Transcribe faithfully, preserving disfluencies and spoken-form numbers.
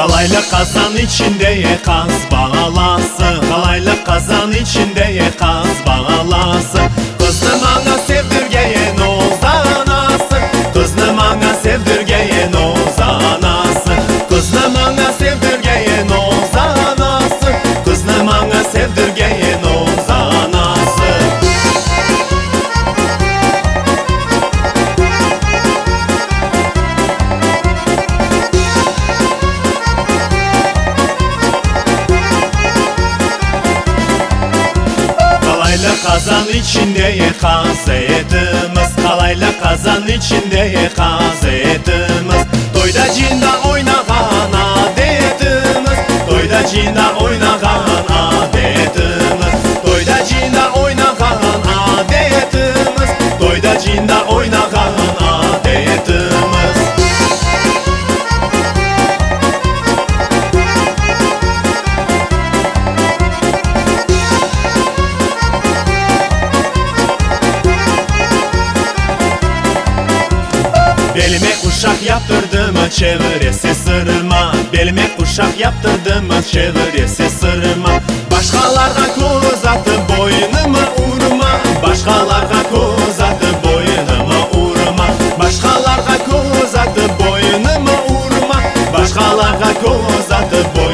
Kalaylı kazan içinde ye kaz bağlası, kalaylı kazan içinde ye kaz bağlası. Kızını bana sevdirgeyen ozanası, kızını bana sevdirgeyen ozanası, kızını bana sevdirgeyen ozanası, kızını bana sevdirgeyen ozanası. Kalaylı kazan içinde ye kaz etimiz, kalaylı kazan içinde ye kaz etimiz. Toyda cinda oynagan adetimiz, toyda cinda oynagan adetimiz, toyda cinda oynagan adetimiz, toyda cinda oynagan adetimiz. Belime kuşak yaptırdım çevresi sırma, belime kuşak yaptırdım çevresi sırma. Başkalarga kol uzatıp boynumu urma, başkalarga kol uzatıp boynumu urma, başkalarga kol uzatıp boynumu urma, başkalarga kol uzatıp boynumu urma.